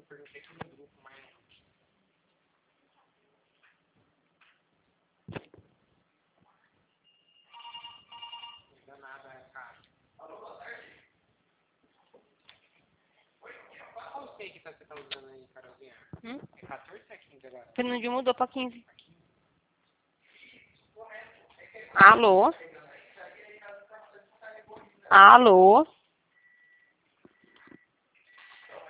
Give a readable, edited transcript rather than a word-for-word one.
perguntei aqui no grupo, mas... Não dá nada, cara. Alô, boa tarde. Qual o steak que você tá usando aí, Carolzinha? É 14 ou 15 agora? Fernandinho mudou pra 15. Alô? Alô?